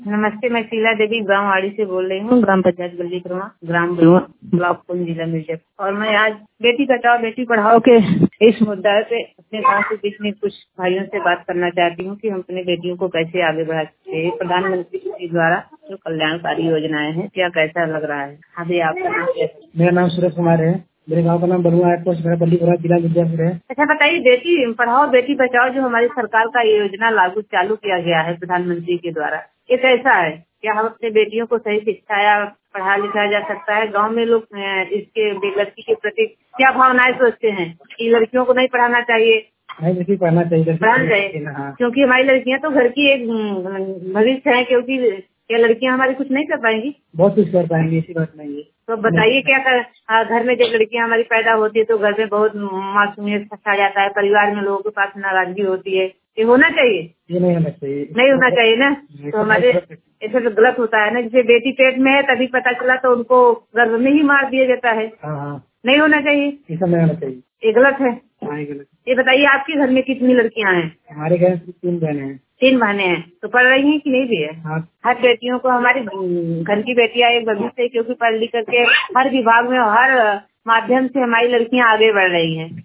नमस्ते, मैं शीला देवी गाँव आड़ी से बोल रही हूँ। ग्राम पंचायत बल्लीकरवा, ग्राम बलुआ, ब्लॉक पुंछ, जिला मिर्जापुर। और मैं आज बेटी बचाओ बेटी पढ़ाओ के इस मुद्दा पे अपने गाँव के बीच में कुछ भाइयों से बात करना चाहती हूँ कि हम अपने बेटियों को कैसे आगे बढ़ा सकते हैं। प्रधानमंत्री जी द्वारा जो कल्याणकारी योजनाएं हैं, क्या कैसा लग रहा है? अभी आपका नाम क्या है? मेरा नाम सूरज कुमार है। मेरे गांव का नाम बलुआ है, पोस्ट मेरा बल्लीकरवा, जिला मिर्जापुर है। अच्छा बताइए, बेटी पढ़ाओ बेटी बचाओ जो हमारी सरकार का योजना लागू चालू किया गया है प्रधानमंत्री के द्वारा, ये कैसा है? क्या हम अपने बेटियों को सही शिक्षा या पढ़ा लिखाया जा सकता है? गांव में लोग इसके लड़की के प्रति क्या भावनाएं सोचते हैं कि लड़कियों को नहीं पढ़ाना चाहिए? नहीं, लड़की पढ़ना चाहिए, पढ़ाना चाहिए, क्योंकि हमारी लड़कियां तो घर की एक भविष्य है। क्योंकि क्या लड़कियां हमारी कुछ नहीं कर पाएंगी? बहुत कुछ कर पाएंगी, ऐसी बात नहीं है। तो बताइए क्या घर में जब लड़कियां हमारी पैदा होती है तो घर में बहुत मासूमियत छा जाता है, परिवार में लोगों के पास नाराजगी होती है। ये होना चाहिए? ये नहीं होना चाहिए, नहीं होना चाहिए ना। तो हमारे ऐसे तो गलत होता है ना, जैसे बेटी पेट में है तभी पता चला तो उनको गर्भ में ही मार दिया जाता है। नहीं होना चाहिए, ऐसा नहीं होना चाहिए, ये गलत है। गलत। ये बताइए, आपके घर में कितनी लड़कियां हैं? हमारे घर में 3 बहनें हैं। 3 बहनें हैं, तो पढ़ रही हैं कि नहीं भी है? हाँ। हर बेटियों को, हमारी घर की बेटियां एक भविष्य है, क्योंकि पढ़ लिख करके हर विभाग में हर माध्यम से हमारी लड़कियां आगे बढ़ रही हैं।